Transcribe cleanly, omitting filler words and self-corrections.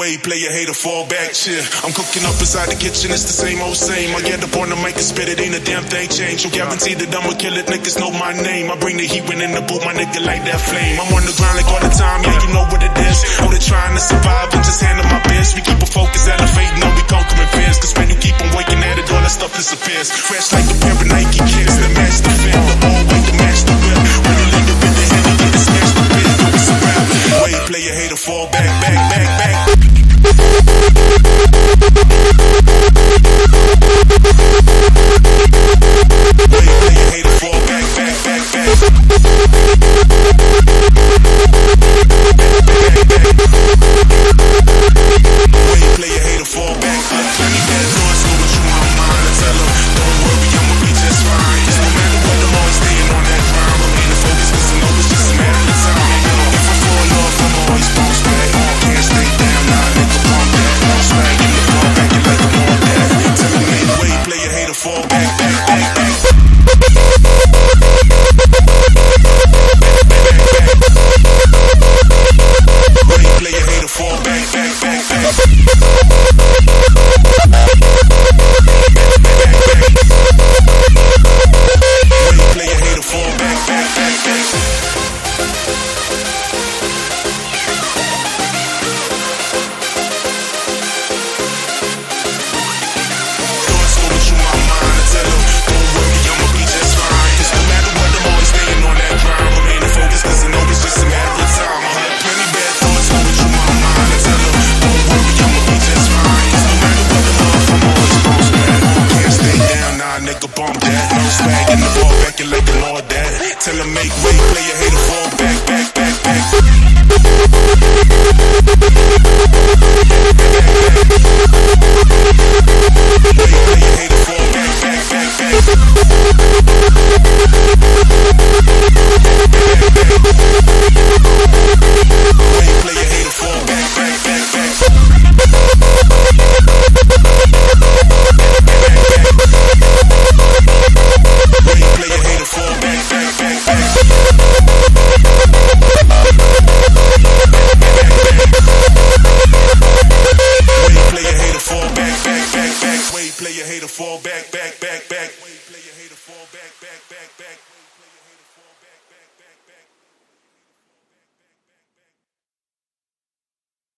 Way player, hater, fall back, chill. I'm cooking up inside the kitchen, it's the same old same. I get up on the mic and spit it, ain't a damn thing changed. You guarantee that I'ma kill it, niggas know my name. I bring the heat when in the booth, my nigga like that flame. I'm on the grind like all the time, yeah, you know what it is. Oh, they trying to survive and just handle my biz. We keep a focus, elevating, no, we conquering fears. Cause when you keep on waking at it, all that stuff disappears. Fresh like a pair of Nike kicks, the match the fit, the all way to match the whip. When you linger in the head, you get it smashed the bit, it's a rap. Way player, hater, fall back, back, back, back.